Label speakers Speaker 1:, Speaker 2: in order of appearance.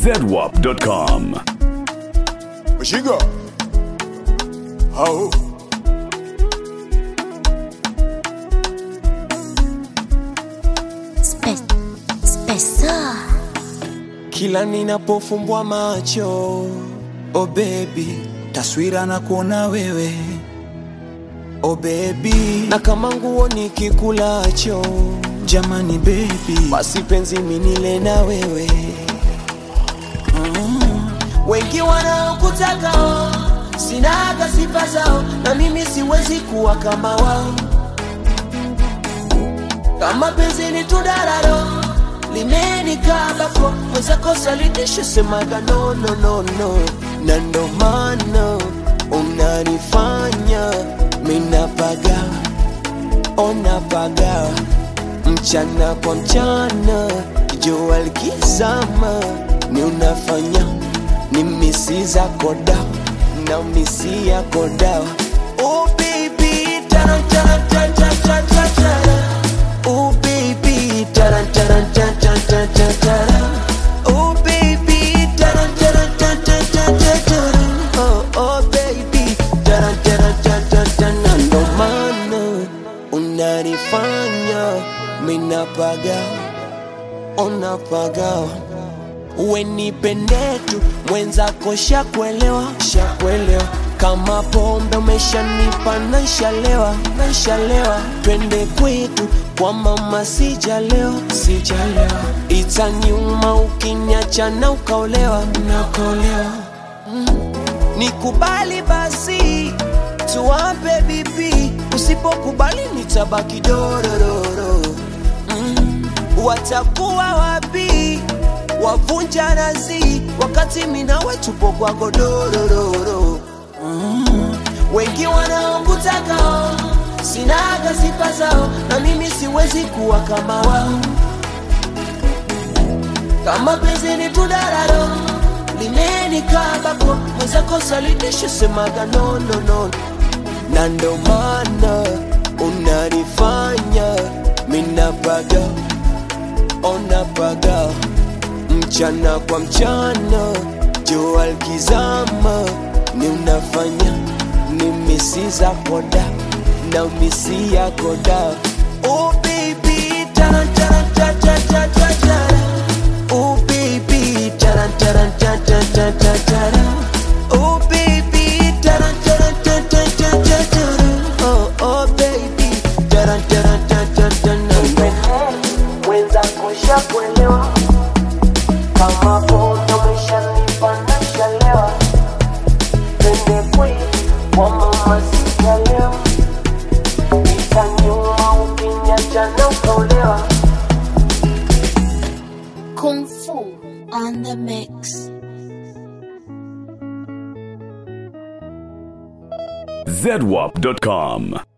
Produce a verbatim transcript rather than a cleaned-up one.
Speaker 1: zedwap dot com.
Speaker 2: Where she go? How?
Speaker 3: Spe- Spesa.
Speaker 4: Kila ninapofumbua macho, oh baby,
Speaker 5: taswira na kuona wewe,
Speaker 4: oh baby, na kama nguo nikikulacho,
Speaker 5: jamani baby,
Speaker 4: basi penzi minile na wewe. mm. Wengi wanaokutaka sinaga sifa zao, na mimi siwezi kuwa kama wao. Kama penzi ni tudararo limenikabako, mwenzako salitisho semaga no no no no. Na ndo maana unanifanya minapaga, onapaga mchana kwa mchana, jua likizama ni unafanya ni misi zako dawa na misi yako dawa. Oh baby, taran taran taran taran taran. Oh baby, taran taran taran taran taran. Oh baby, taran taran taran taran taran. Oh oh baby, taran taran taran taran. Ndo maana unanifanya minapaga, onapaga. Uwe nipende tu, mwenzako shakuelewa, shakuelewa. Kama pombe umeshanipa naishalewa, naishalewa. Twende kwetu kwa mama sijalewa, sijalewa. Itaniuma ukiniacha na ukaolewa, na ukaolewa. mm. Nikubali basi tuwape bibi, usipokubali nitabaki dorororo. mm. Watakuwa wapi wavunja nazi wakati minawe tupo kwa godororo. mm. Wengi wanaokutaka sinaga sifa zao, na mimi siwezi kuwa kama wao. Kama penzi ni tudararo limenikabako, mwenzako salitisho semaga no no no. Na ndo maana unanifanya minapaga, onapaga mchana kwa mchana, jua likizama ni unafanya ni misi zako da na misi yako da. Oh baby, taran taran taran taran taran. Oh baby, taran taran taran taran taran. Oh baby, taran taran taran taran taran. Oh oh baby, taran taran taran taran. Mwenzako shakuelewa, kama pombe umeshanipa naishalewa. Twende kwetu kwa mama sijalewa. Itaniuma ukiniacha na ukaolewa.
Speaker 3: Kung Fu on the mix.
Speaker 1: zedwap dot com.